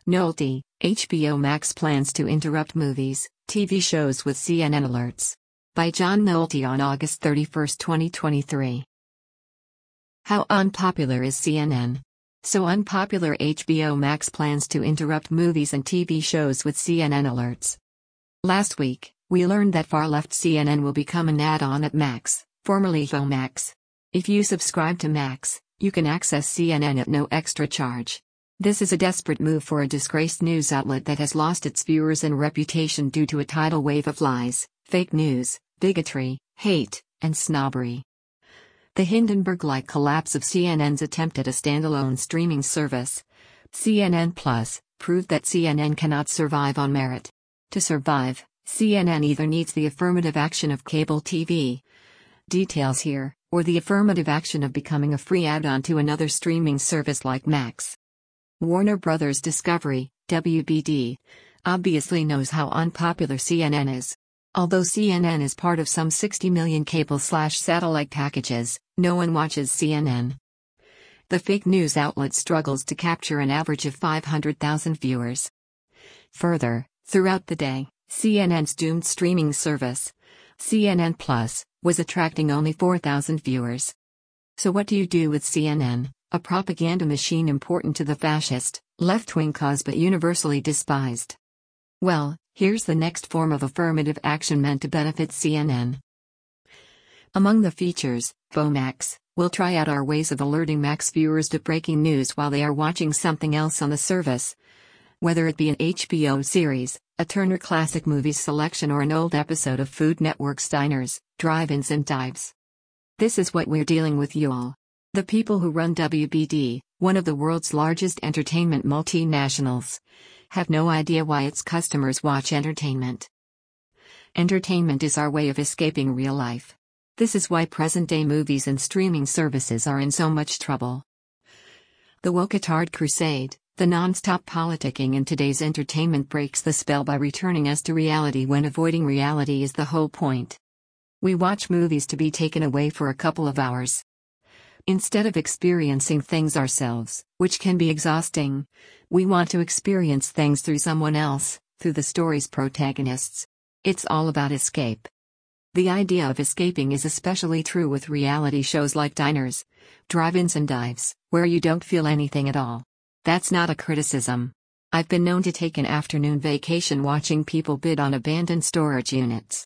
Nolte, HBO Max plans to interrupt movies, TV shows with CNN alerts. By John Nolte on August 31, 2023. How unpopular is CNN? So unpopular HBO Max plans to interrupt movies and TV shows with CNN alerts. Last week, we learned that far-left CNN will become an add-on at Max, formerly Showmax. If you subscribe to Max, you can access CNN at no extra charge. This is a desperate move for a disgraced news outlet that has lost its viewers and reputation due to a tidal wave of lies, fake news, bigotry, hate, and snobbery. The Hindenburg-like collapse of CNN's attempt at a standalone streaming service, CNN Plus, proved that CNN cannot survive on merit. To survive, CNN either needs the affirmative action of cable TV, details here, or the affirmative action of becoming a free add-on to another streaming service like Max. Warner Bros. Discovery, WBD, obviously knows how unpopular CNN is. Although CNN is part of some 60 million cable/satellite packages, no one watches CNN. The fake news outlet struggles to capture an average of 500,000 viewers. Further, throughout the day, CNN's doomed streaming service, CNN Plus, was attracting only 4,000 viewers. So what do you do with CNN, a propaganda machine important to the fascist, left-wing cause but universally despised? Well, here's the next form of affirmative action meant to benefit CNN. Among the features, FOMAX will try out our ways of alerting Max viewers to breaking news while they are watching something else on the service. Whether it be an HBO series, a Turner Classic Movies selection or an old episode of Food Network's Diners, Drive-ins and Dives. This is what we're dealing with, y'all. The people who run WBD, one of the world's largest entertainment multinationals, have no idea why its customers watch entertainment. Entertainment is our way of escaping real life. This is why present-day movies and streaming services are in so much trouble. The woke-atard crusade, the non-stop politicking in today's entertainment breaks the spell by returning us to reality when avoiding reality is the whole point. We watch movies to be taken away for a couple of hours. Instead of experiencing things ourselves, which can be exhausting, we want to experience things through someone else, through the story's protagonists. It's all about escape. The idea of escaping is especially true with reality shows like Diners, Drive-ins and Dives, where you don't feel anything at all. That's not a criticism. I've been known to take an afternoon vacation watching people bid on abandoned storage units.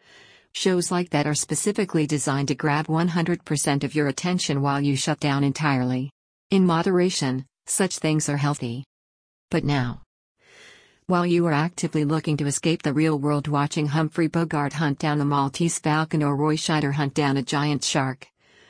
Shows like that are specifically designed to grab 100% of your attention while you shut down entirely. In moderation, such things are healthy. But now, while you are actively looking to escape the real world watching Humphrey Bogart hunt down a Maltese falcon or Roy Scheider hunt down a giant shark,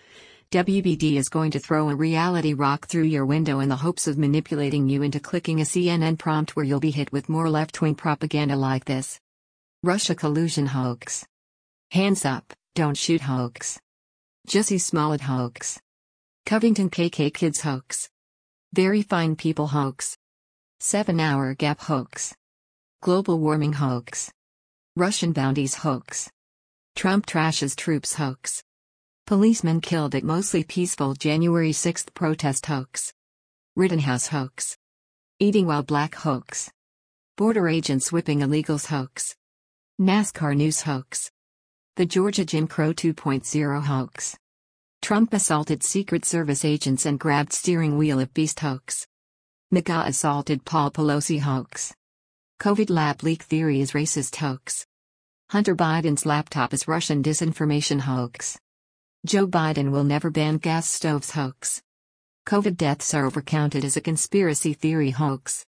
WBD is going to throw a reality rock through your window in the hopes of manipulating you into clicking a CNN prompt where you'll be hit with more left-wing propaganda like this. Russia collusion hoax. Hands up, don't shoot hoax. Jussie Smollett hoax. Covington KK Kids hoax. Very fine people hoax. 7-hour gap hoax. Global warming hoax. Russian bounties hoax. Trump trashes troops hoax. Policemen killed at mostly peaceful January 6 protest hoax. Rittenhouse hoax. Eating while black hoax. Border agents whipping illegals hoax. NASCAR news hoax. The Georgia Jim Crow 2.0 hoax. Trump assaulted Secret Service agents and grabbed steering wheel of beast hoax. MAGA assaulted Paul Pelosi hoax. COVID lab leak theory is racist hoax. Hunter Biden's laptop is Russian disinformation hoax. Joe Biden will never ban gas stoves hoax. COVID deaths are overcounted as a conspiracy theory hoax.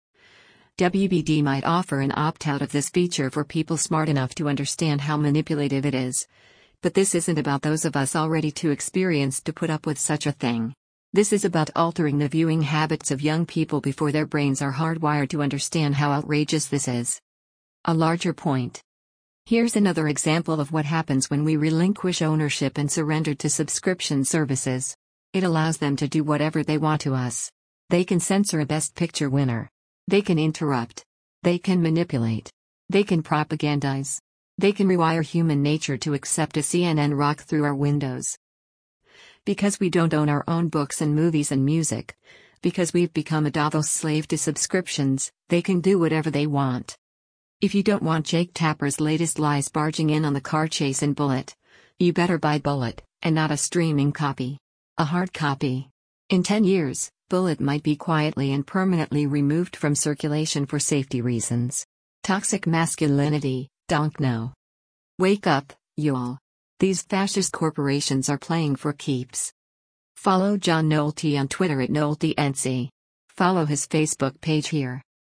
WBD might offer an opt-out of this feature for people smart enough to understand how manipulative it is. But this isn't about those of us already too experienced to put up with such a thing. This is about altering the viewing habits of young people before their brains are hardwired to understand how outrageous this is. A larger point. Here's another example of what happens when we relinquish ownership and surrender to subscription services. It allows them to do whatever they want to us. They can censor a Best Picture winner. They can interrupt. They can manipulate. They can propagandize. They can rewire human nature to accept a CNN rock through our windows. Because we don't own our own books and movies and music. Because we've become a Davos slave to subscriptions, they can do whatever they want. If you don't want Jake Tapper's latest lies barging in on the car chase in Bullet, you better buy Bullet, and not a streaming copy. A hard copy. In 10 years, Bullet might be quietly and permanently removed from circulation for safety reasons. Toxic masculinity, don't know. Wake up, y'all. These fascist corporations are playing for keeps. Follow John Nolte on Twitter @NolteNC. Follow his Facebook page here.